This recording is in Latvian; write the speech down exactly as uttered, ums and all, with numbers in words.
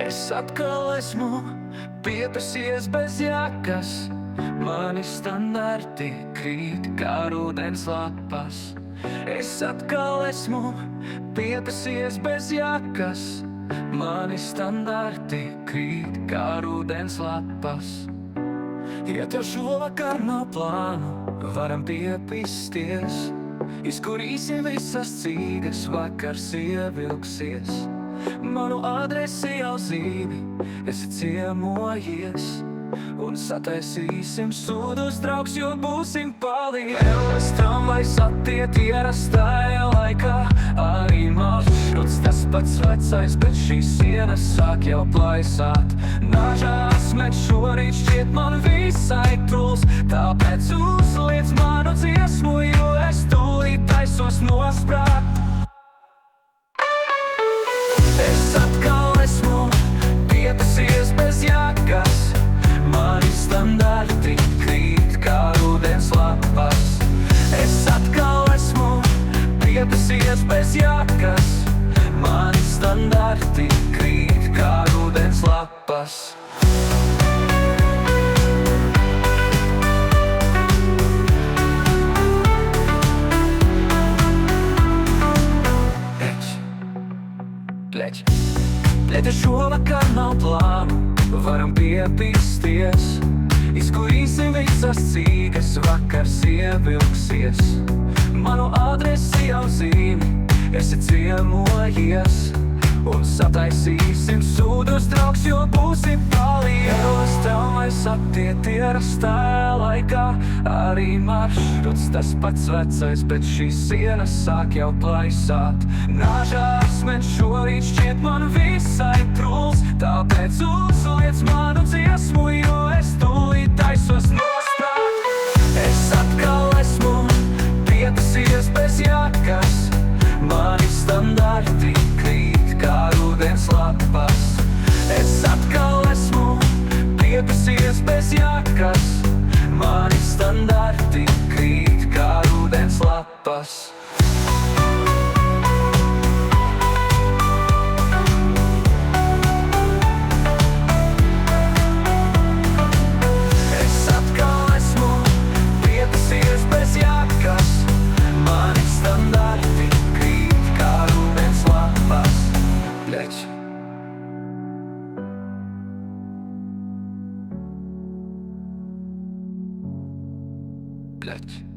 Es atkal esmu piepesies bez jēgas, mani standarti krīt kā rudens lapas. Es atkal esmu piepesies bez jēgas, mani standarti krīt kā rudens lapas. Ja tev šovakar nav plānu, varam piepisties, izkurīsim visas cīgas, vakars ievilksies. Manu adresi jau zīmi, esi ciemojies, un sataisīsim sūdus draugs, jo būsim palīgi. Elles tramvajs attiet ierastajā laikā, arī maršruts tas pats vecais, bet šīs sienas sāk jau plaisāt. Nažās met šorīt šķiet man visai truls, tāpēc uzliec manu dziesmu, jo es tūlīt taisos nosprāgt. Es atkal esmu piepesies bez jēgas, mani standarti krīt kā rudens lapas. Es atkal esmu piepesies bez jēgas, mani standarti krīt kā rudens lapas. Pleķi, pleķi šovakar nav plānu, varam piepisties, izkurīsim visas cīgas, vakars ievilksies. Manu adresi jau zīmi, esi ciemojies, un sataisīsim sūdus draugs, jo būsim palīgi. Elles tramvajs attiet ierastajā laikā, arī maršruts tas pats vecais, bet šīs sienas sāk jau plaisāt. Nažās met šorīt šķiet man visai truls, tāpēc uzliec manu dziesmu, jo es tūlīt taisos nosprāgt. Es atkal esmu piepesies bez jēgas, mani standarti krīt kā rudens lapas. Es atkal esmu piepesies bez jēgas, mani standarti krīt kā rudens lapas. Es atkal esmu piepesies bez jēgas, mani standarti krīt kā rudens lapas. Pleķi. Pleķi.